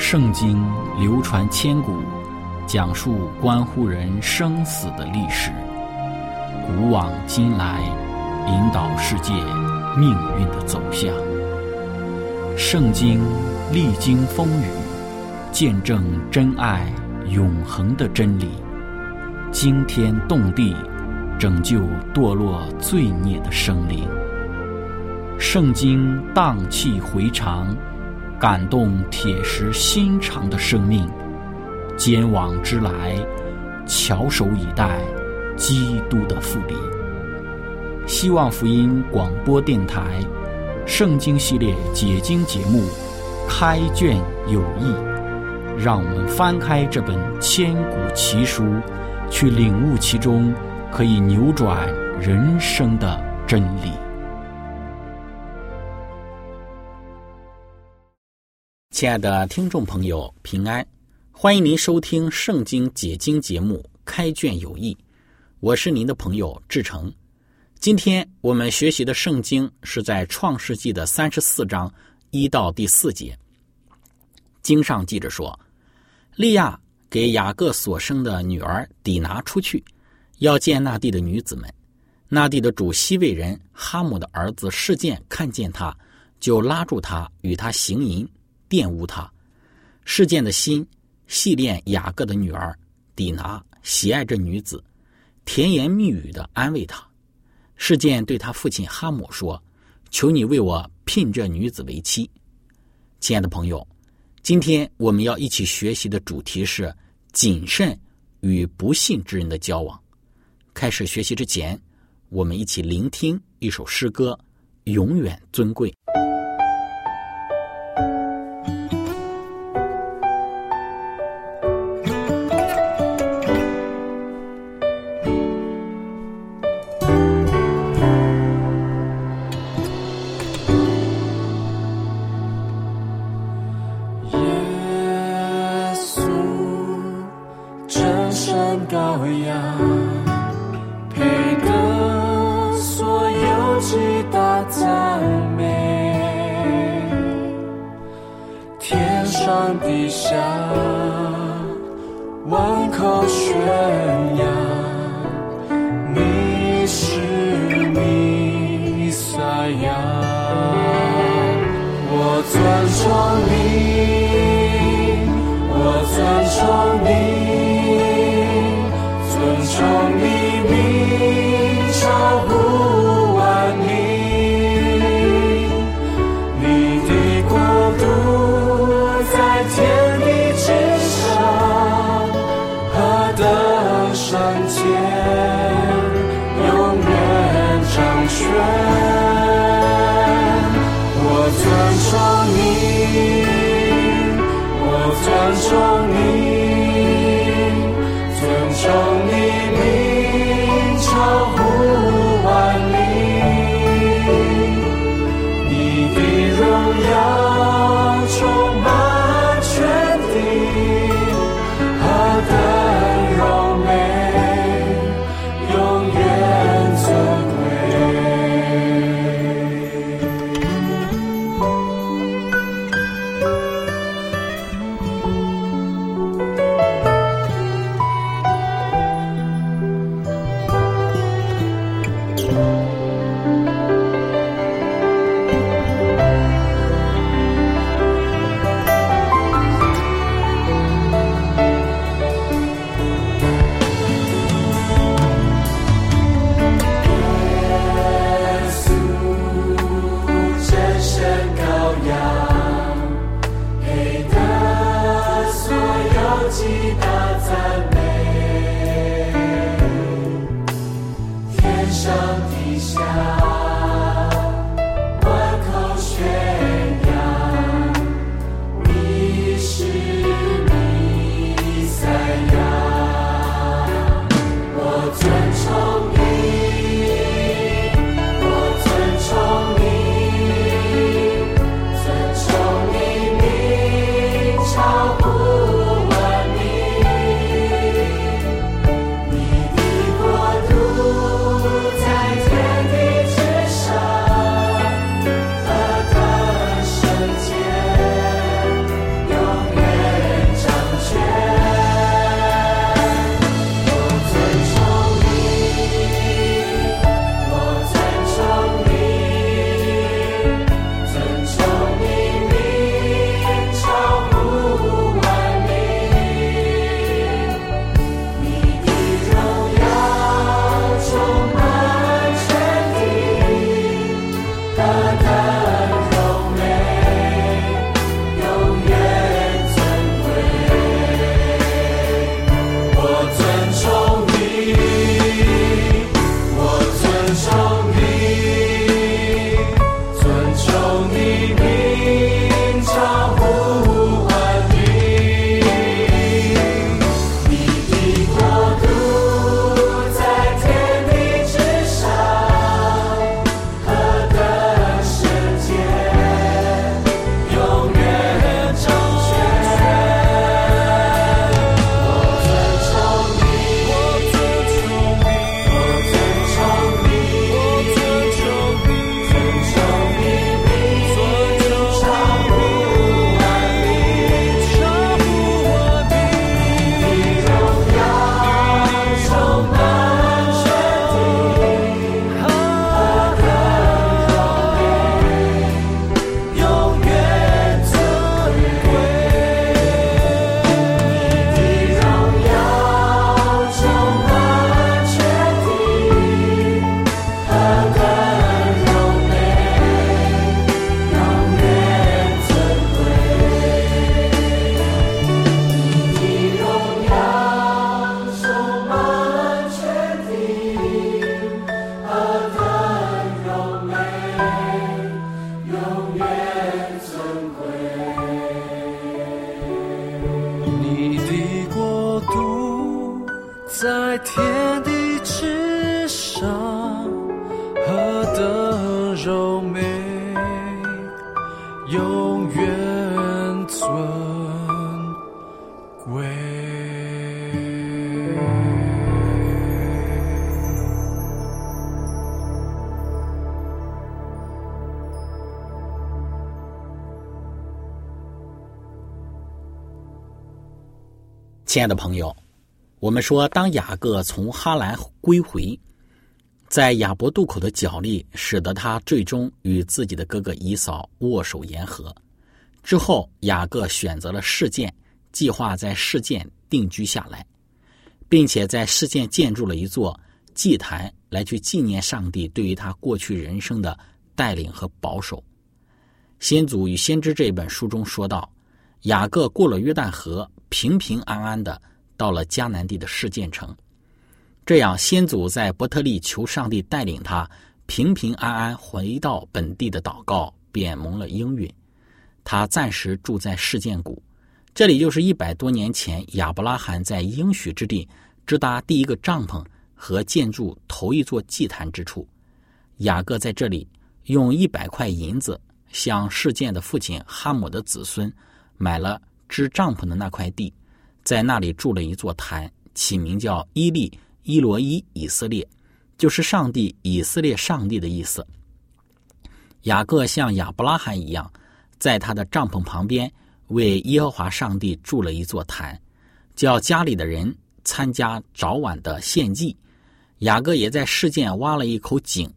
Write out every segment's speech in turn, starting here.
圣经流传千古，讲述关乎人生死的历史，古往今来，引导世界命运的走向。圣经历经风雨，见证真爱永恒的真理，惊天动地，拯救堕落罪孽的生灵。圣经荡气回肠，感动铁石心肠的生命，坚往之来，翘首以待基督的复临。希望福音广播电台圣经系列解经节目开卷有益，让我们翻开这本千古奇书，去领悟其中可以扭转人生的真理。亲爱的听众朋友，平安，欢迎您收听圣经解经节目开卷有益，我是您的朋友志成。今天我们学习的圣经是在创世纪的34章1到第4节。经上记着说，利亚给雅各所生的女儿底拿出去，要见那地的女子们。那地的主西魏人哈姆的儿子示剑看见他，就拉住他，与他行淫，玷污他。示剑的心系恋雅各的女儿底拿，喜爱这女子，甜言蜜语地安慰她。示剑对他父亲哈姆说，求你为我聘这女子为妻。亲爱的朋友，今天我们要一起学习的主题是谨慎与不信之人的交往。开始学习之前，我们一起聆听一首诗歌，永远尊贵。 地下万口宣扬，你是弥赛亚。我尊崇你，我尊崇你，尊崇你名超乎万民，你的国度在天地之上，何等圣洁，永远掌权。我尊崇你，我尊崇你，尊崇你名超乎万在天地之上，何等柔美，永远尊贵。 亲爱的朋友，我们说当雅各从哈兰归回，在雅博渡口的角力使得他最终与自己的哥哥以扫握手言和。之后雅各选择了示剑，计划在示剑定居下来，并且在示剑建筑了一座祭坛来去纪念上帝对于他过去人生的带领和保守。先祖与先知这本书中说到，雅各过了约旦河，平平安安的到了迦南地的示剑城。这样先祖在伯特利求上帝带领他平平安安回到本地的祷告便蒙了应允。他暂时住在示剑谷，这里就是100多年前亚伯拉罕在应许之地支搭第一个帐篷和建筑头一座祭坛之处。雅各在这里用100块银子向示剑的父亲哈姆的子孙买了支帐篷的那块地，在那里筑了一座坛，起名叫伊利伊罗伊以色列，就是上帝以色列上帝的意思。雅各像亚伯拉罕一样，在他的帐篷旁边为耶和华上帝筑了一座坛，叫家里的人参加早晚的献祭。雅各也在示剑挖了一口井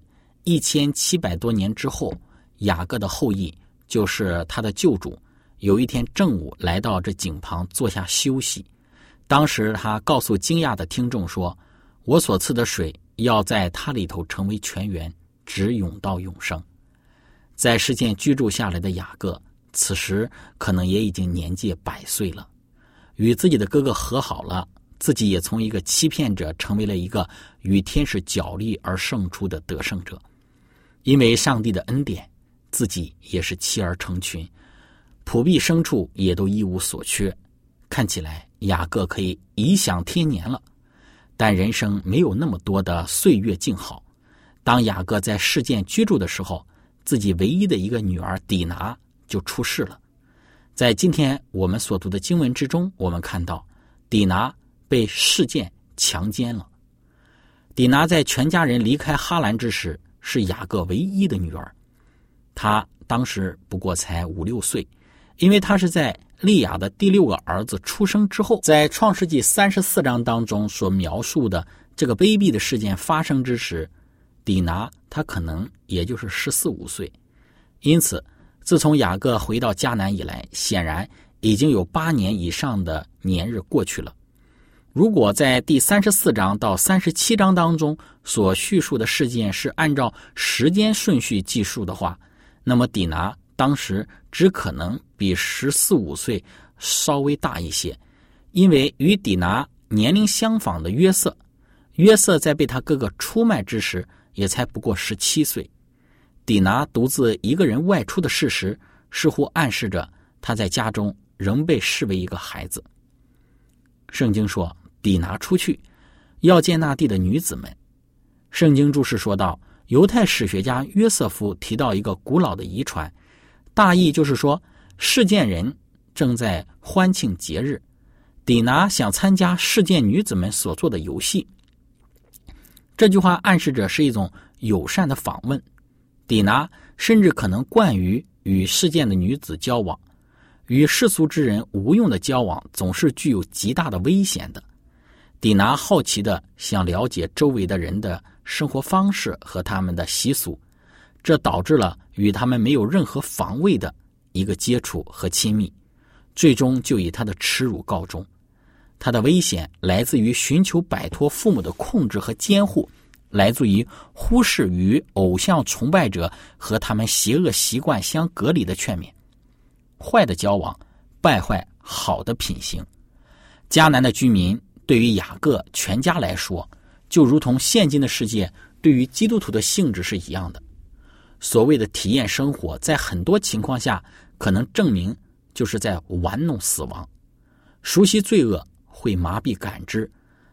，1700多年之后，雅各的后裔就是他的救主，有一天正午来到这井旁坐下休息。当时他告诉惊讶的听众说，我所赐的水要在他里头成为泉源，直涌到永生。在示剑居住下来的雅各，此时可能也已经年届100岁了，与自己的哥哥和好了，自己也从一个欺骗者成为了一个与天使角力而胜出的得胜者。因为上帝的恩典，自己也是妻儿成群，仆婢牲畜也都一无所缺。看起来雅各可以颐享天年了，但人生没有那么多的岁月静好。当雅各在示剑居住的时候，自己唯一的一个女儿底拿就出世了。在今天我们所读的经文之中，我们看到底拿被示剑强奸了。底拿在全家人离开哈兰之时，是雅各唯一的女儿，她当时不过才5、6岁，因为她是在利亚的第6个儿子出生之后，在创世纪34章当中所描述的这个卑鄙的事件发生之时，底拿他可能也就是14、15岁。因此自从雅各回到迦南以来，显然已经有8年以上的年日过去了。如果在第34章到37章当中所叙述的事件是按照时间顺序计数的话，那么底拿当时只可能比14、15岁稍微大一些。因为与底拿年龄相仿的约瑟在被他哥哥出卖之时也才不过17岁。底拿独自一个人外出的事实，似乎暗示着他在家中仍被视为一个孩子。圣经说底拿出去要见那地的女子们。圣经注释说道，犹太史学家约瑟夫提到一个古老的遗传，大意就是说示剑人正在欢庆节日，底拿想参加示剑女子们所做的游戏。这句话暗示着是一种友善的访问，底拿甚至可能惯于与示剑的女子交往。与世俗之人无用的交往总是具有极大的危险的。底拿好奇地想了解周围的人的生活方式和他们的习俗，这导致了与他们没有任何防卫的一个接触和亲密，最终就以他的耻辱告终。他的危险来自于寻求摆脱父母的控制和监护，来自于忽视与偶像崇拜者和他们邪恶习惯相隔离的劝勉。坏的交往败坏好的品行。迦南的居民对于雅各全家来说，就如同现今的世界对于基督徒的性质是一样的。所谓的体验生活，在很多情况下可能证明就是在玩弄死亡。熟悉罪恶会麻痹感知，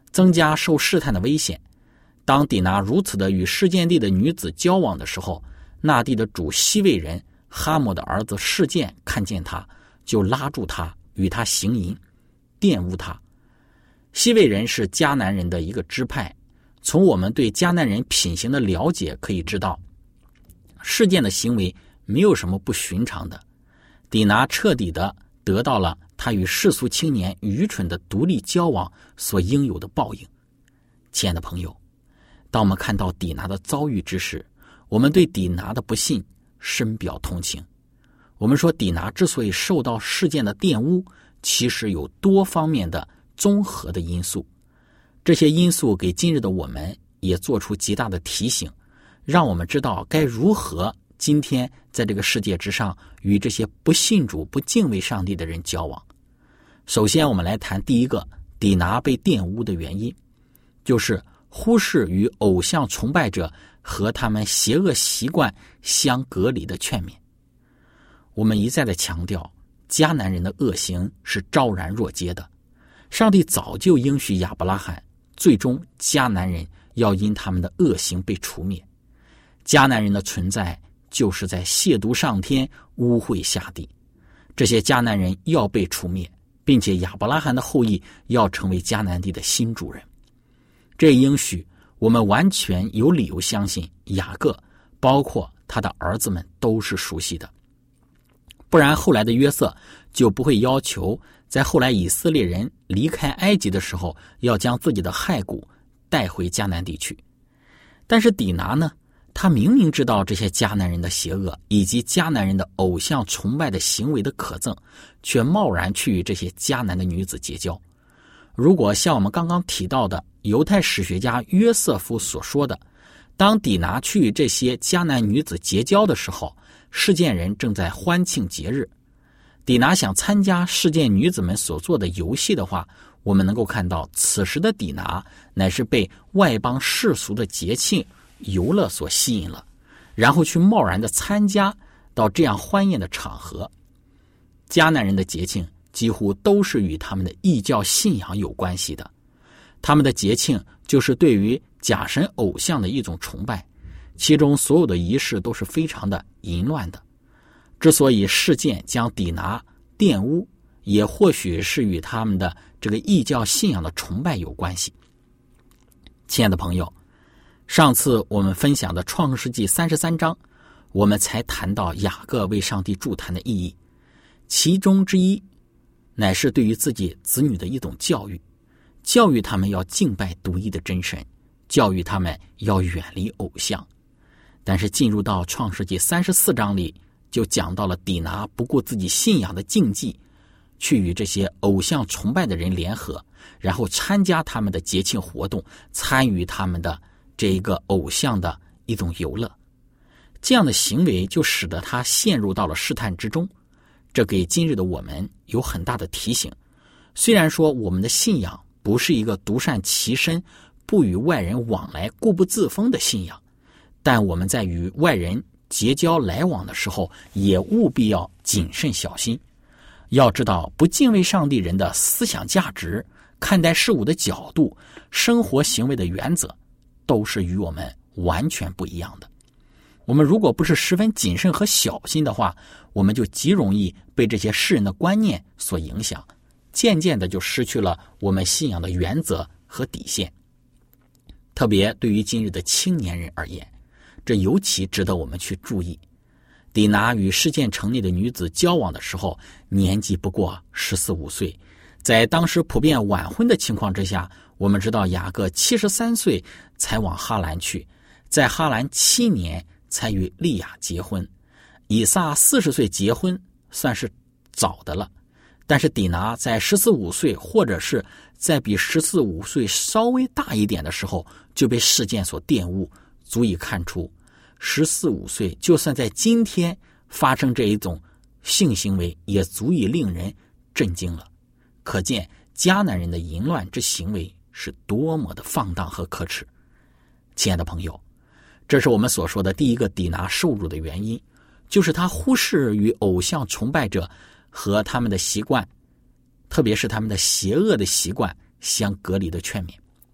增加受试探的危险。当底拿如此的与示剑地的女子交往的时候，那地的主西魏人哈姆的儿子示剑看见他，就拉住他，与他行淫，玷污他。西魏人是迦南人的一个支派，从我们对迦南人品行的了解可以知道，示剑的行为没有什么不寻常的。底拿彻底的得到了他与世俗青年愚蠢的独立交往所应有的报应。亲爱的朋友，当我们看到底拿的遭遇之时，我们对底拿的不幸深表同情。我们说底拿之所以受到事件的玷污，其实有多方面的综合的因素。这些因素给今日的我们也做出极大的提醒，让我们知道该如何今天在这个世界之上与这些不信主不敬畏上帝的人交往。首先我们来谈第一个底拿被玷污的原因，就是忽视与偶像崇拜者和他们邪恶习惯相隔离的劝勉。我们一再的强调，迦南人的恶行是昭然若揭的，上帝早就应许亚伯拉罕，最终迦南人要因他们的恶行被除灭。迦南人的存在就是在亵渎上天，污秽下地。这些迦南人要被除灭，并且亚伯拉罕的后裔要成为迦南地的新主人。这应许我们完全有理由相信，雅各包括他的儿子们都是熟悉的，不然后来的约瑟就不会要求在后来以色列人离开埃及的时候要将自己的骸骨带回迦南地区。但是底拿呢，他明明知道这些迦南人的邪恶以及迦南人的偶像崇拜的行为的可憎，却贸然去与这些迦南的女子结交。如果像我们刚刚提到的犹太史学家约瑟夫所说的，当底拿去与这些迦南女子结交的时候，示剑人正在欢庆节日，底拿想参加示剑女子们所做的游戏的话，我们能够看到此时的底拿乃是被外邦世俗的节庆游乐所吸引了，然后去贸然的参加到这样欢宴的场合。迦南人的节庆几乎都是与他们的异教信仰有关系的，他们的节庆就是对于假神偶像的一种崇拜，其中所有的仪式都是非常的淫乱的。之所以示剑将底拿玷污，也或许是与他们的这个异教信仰的崇拜有关系。亲爱的朋友，上次我们分享的创世纪33章，我们才谈到雅各为上帝筑坛的意义，其中之一乃是对于自己子女的一种教育，教育他们要敬拜独一的真神，教育他们要远离偶像。但是进入到创世纪34章里，就讲到了底拿不顾自己信仰的禁忌，去与这些偶像崇拜的人联合，然后参加他们的节庆活动，参与他们的这一个偶像的一种游乐。这样的行为就使得他陷入到了试探之中，这给今日的我们有很大的提醒。虽然说我们的信仰不是一个独善其身，不与外人往来，固步自封的信仰，但我们在与外人结交来往的时候，也务必要谨慎小心。要知道，不敬畏上帝人的思想价值、看待事物的角度、生活行为的原则，都是与我们完全不一样的。我们如果不是十分谨慎和小心的话，我们就极容易被这些世人的观念所影响，渐渐的就失去了我们信仰的原则和底线。特别对于今日的青年人而言，这尤其值得我们去注意。底拿与示剑城内的女子交往的时候，年纪不过14、15岁，在当时普遍晚婚的情况之下，我们知道雅各73岁才往哈兰去，在哈兰7年才与利亚结婚。以撒40岁结婚算是早的了，但是底拿在14、15岁，或者是在比14、15岁稍微大一点的时候就被示剑所玷污，足以看出14、15岁就算在今天发生这一种性行为，也足以令人震惊了。可见迦南人的淫乱之行为是多么的放荡和可耻。亲爱的朋友，这是我们所说的第一个底拿受辱的原因，就是他忽视与偶像崇拜者和他们的习惯，特别是他们的邪恶的习惯相隔离的劝勉。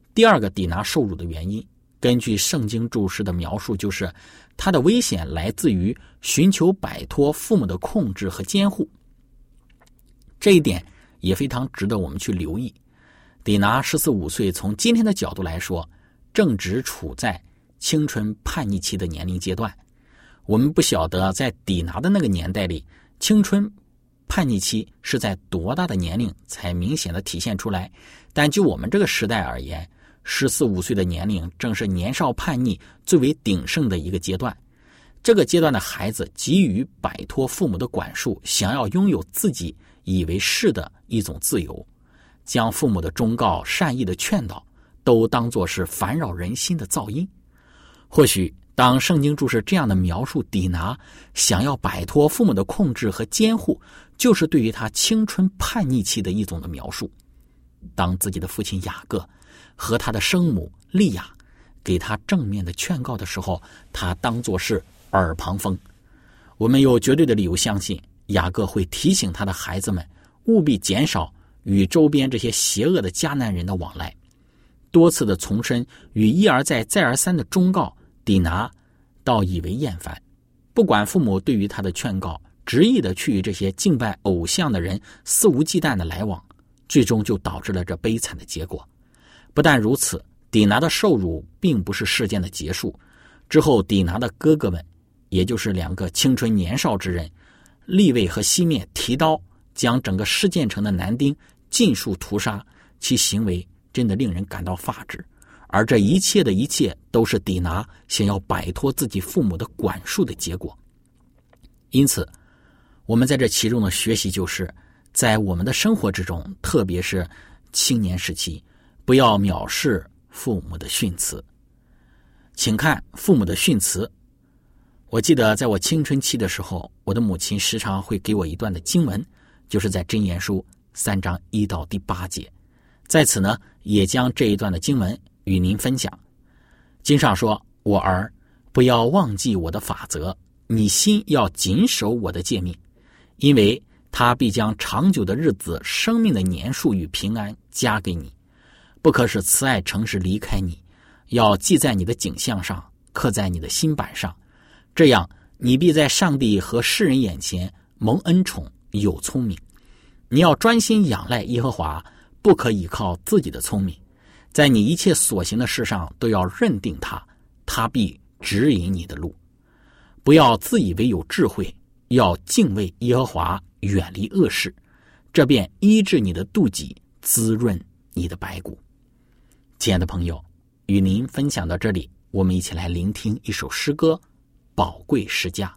第二个底拿受辱的原因，根据圣经注释的描述，就是他的危险来自于寻求摆脱父母的控制和监护。这一点也非常值得我们去留意。底拿14、15岁，从今天的角度来说，正值处在青春叛逆期的年龄阶段。我们不晓得在底拿的那个年代里，青春叛逆期是在多大的年龄才明显的体现出来，但就我们这个时代而言，14、15岁的年龄正是年少叛逆最为鼎盛的一个阶段。这个阶段的孩子急于摆脱父母的管束，想要拥有自己以为是的一种自由，将父母的忠告、善意的劝导都当作是烦扰人心的噪音。或许当圣经注释这样的描述底拿想要摆脱父母的控制和监护，就是对于他青春叛逆期的一种的描述。当自己的父亲雅各和他的生母利亚给他正面的劝告的时候，他当作是耳旁风。我们有绝对的理由相信，雅各会提醒他的孩子们务必减少与周边这些邪恶的迦南人的往来，多次的重申与一而再再而三的忠告，底拿倒以为厌烦。不管父母对于他的劝告，执意的去与这些敬拜偶像的人肆无忌惮的来往，最终就导致了这悲惨的结果。不但如此，底拿的受辱并不是事件的结束。之后底拿的哥哥们，也就是2个青春年少之人利未和西面，提刀将整个示剑城的男丁尽数屠杀，其行为真的令人感到发指。而这一切的一切都是底拿想要摆脱自己父母的管束的结果。因此我们在这其中的学习，就是在我们的生活之中，特别是青年时期，不要藐视父母的训词。请看父母的训词。我记得在我青春期的时候，我的母亲时常会给我一段的经文，就是在箴言书3章1到第8节。在此呢，也将这一段的经文与您分享。经上说，我儿，不要忘记我的法则，你心要谨守我的诫命，因为他必将长久的日子、生命的年数与平安加给你。不可使慈爱诚实离开你，要记在你的颈项上，刻在你的心板上，这样你必在上帝和世人眼前蒙恩宠，有聪明。你要专心仰赖耶和华，不可倚靠自己的聪明，在你一切所行的事上都要认定他，他必指引你的路。不要自以为有智慧，要敬畏耶和华，远离恶事，这便医治你的肚脐，滋润你的白骨。亲爱的朋友，与您分享到这里，我们一起来聆听一首诗歌《宝贵诗价》。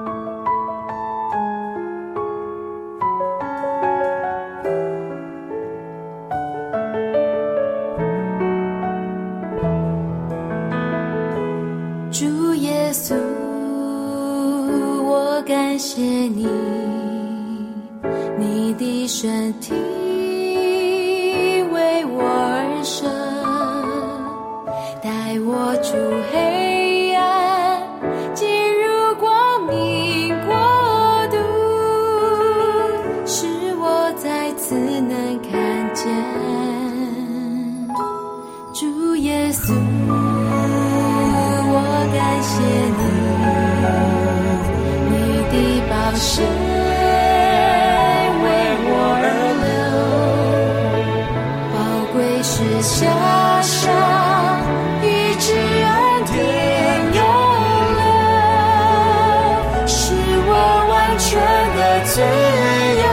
主耶稣，我感谢你，你的身体为我而生，带我出黑暗，进入光明国度，使我再次能看见主耶稣。感谢你，你的宝血为我而流，宝贵是加上医治恩典永留，使我完全的自由。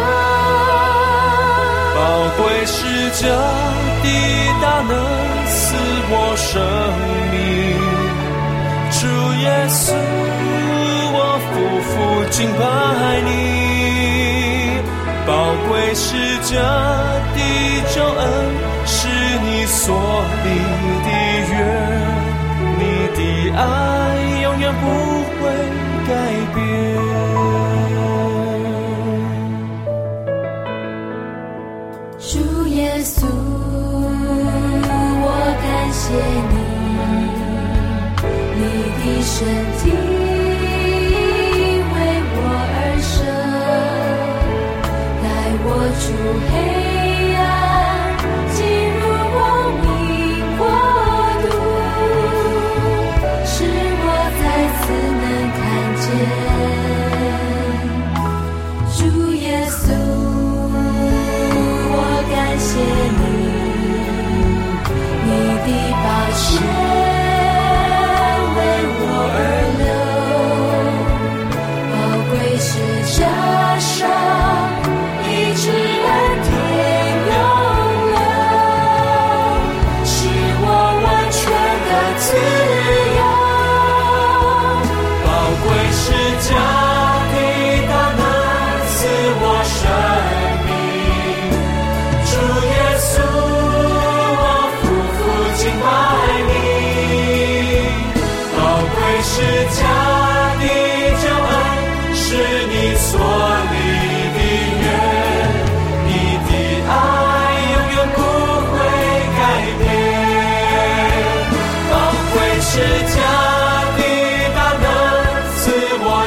宝贵是这的大能赐我生命，主耶稣，我夫妇敬拜你。宝贵是这的救恩，是你所立的约，你的爱永远不会改变。 主耶稣，我感谢你，你的身体为我而生，带我出黑暗，进入光明国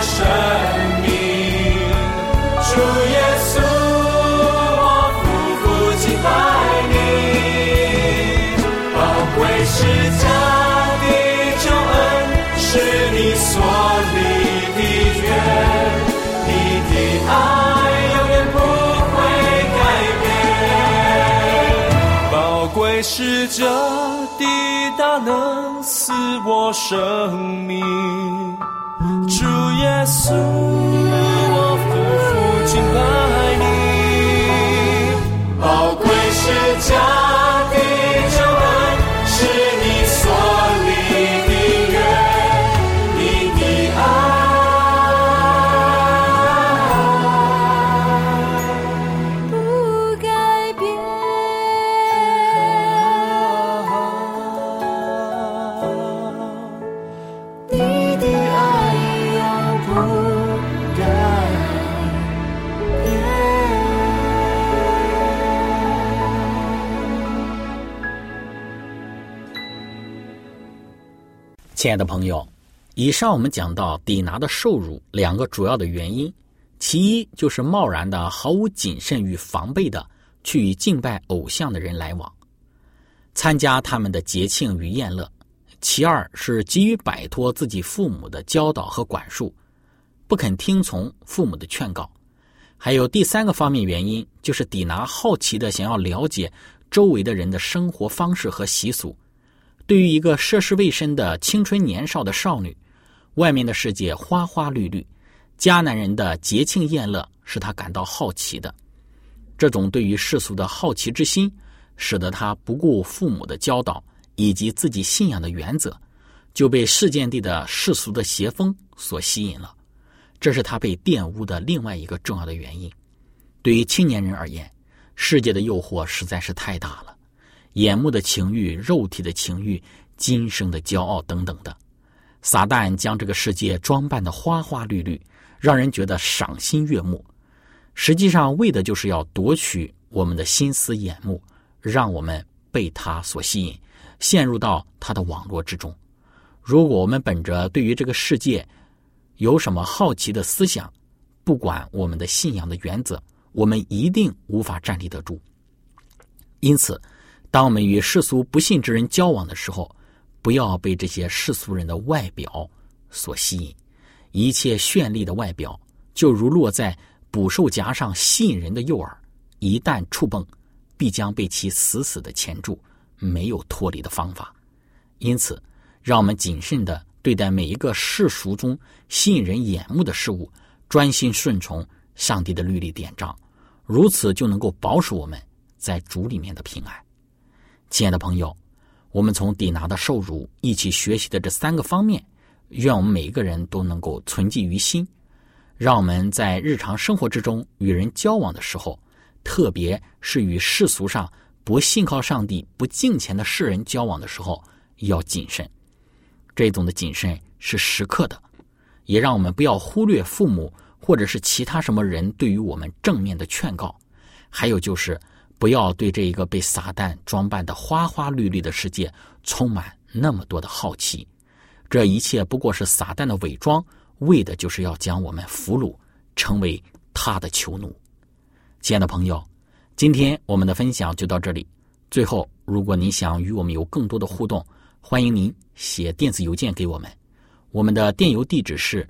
生命。主耶稣，我匍匐敬拜你，宝贵是家的救恩，是你所立的约，你的爱永远不会改变。宝贵是这的大能赐我生命，主耶稣，我匍匐敬拜你，宝贵是家的救恩，是你所立的约，你的爱不改变。你的爱要不改变。 亲爱的朋友，以上我们讲到底拿的受辱两个主要的原因，其一就是贸然的毫无谨慎与防备的去与敬拜偶像的人来往，参加他们的节庆与宴乐；其二是急于摆脱自己父母的教导和管束，不肯听从父母的劝告。还有第三个方面原因，就是底拿好奇的想要了解周围的人的生活方式和习俗。对于一个涉世未深的青春年少的少女，外面的世界花花绿绿，迦南人的节庆宴乐使她感到好奇的。这种对于世俗的好奇之心，使得她不顾父母的教导以及自己信仰的原则，就被世间地的世俗的邪风所吸引了。这是她被玷污的另外一个重要的原因。对于青年人而言，世界的诱惑实在是太大了，眼目的情欲、肉体的情欲、今生的骄傲等等的。撒旦将这个世界装扮得花花绿绿，让人觉得赏心悦目，实际上为的就是要夺取我们的心思眼目，让我们被他所吸引，陷入到他的网络之中。如果我们本着对于这个世界有什么好奇的思想，不管我们的信仰的原则，我们一定无法站立得住。因此，当我们与世俗不信之人交往的时候，不要被这些世俗人的外表所吸引。一切绚丽的外表就如落在捕兽夹上吸引人的诱饵，一旦触碰，必将被其死死地钳住，没有脱离的方法。因此，让我们谨慎地对待每一个世俗中吸引人眼目的事物，专心顺从上帝的律例典章，如此就能够保守我们在主里面的平安。亲爱的朋友，我们从底拿的受辱一起学习的这三个方面，愿我们每一个人都能够存记于心，让我们在日常生活之中与人交往的时候，特别是与世俗上不信靠上帝、不敬虔的世人交往的时候，要谨慎。这种的谨慎是时刻的，也让我们不要忽略父母或者是其他什么人对于我们正面的劝告。还有就是不要对这一个被撒旦装扮的花花绿绿的世界充满那么多的好奇，这一切不过是撒旦的伪装，为的就是要将我们俘虏，成为他的囚奴。亲爱的朋友，今天我们的分享就到这里。最后，如果您想与我们有更多的互动，欢迎您写电子邮件给我们，我们的电邮地址是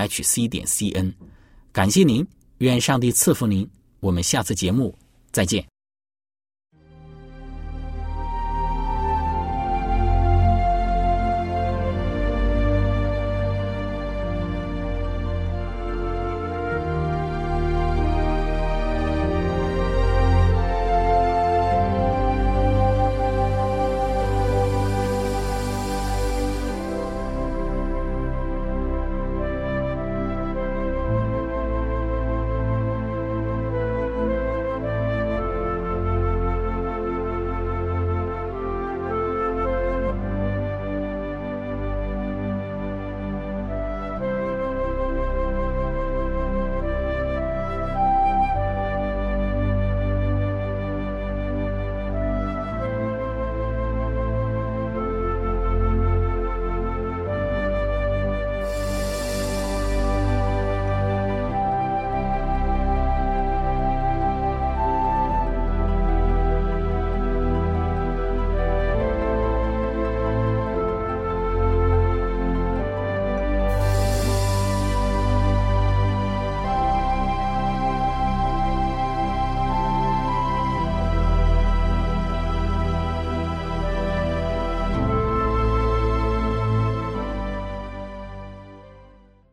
zhicheng@vohc.cn。感谢您，愿上帝赐福您，我们下次节目再见。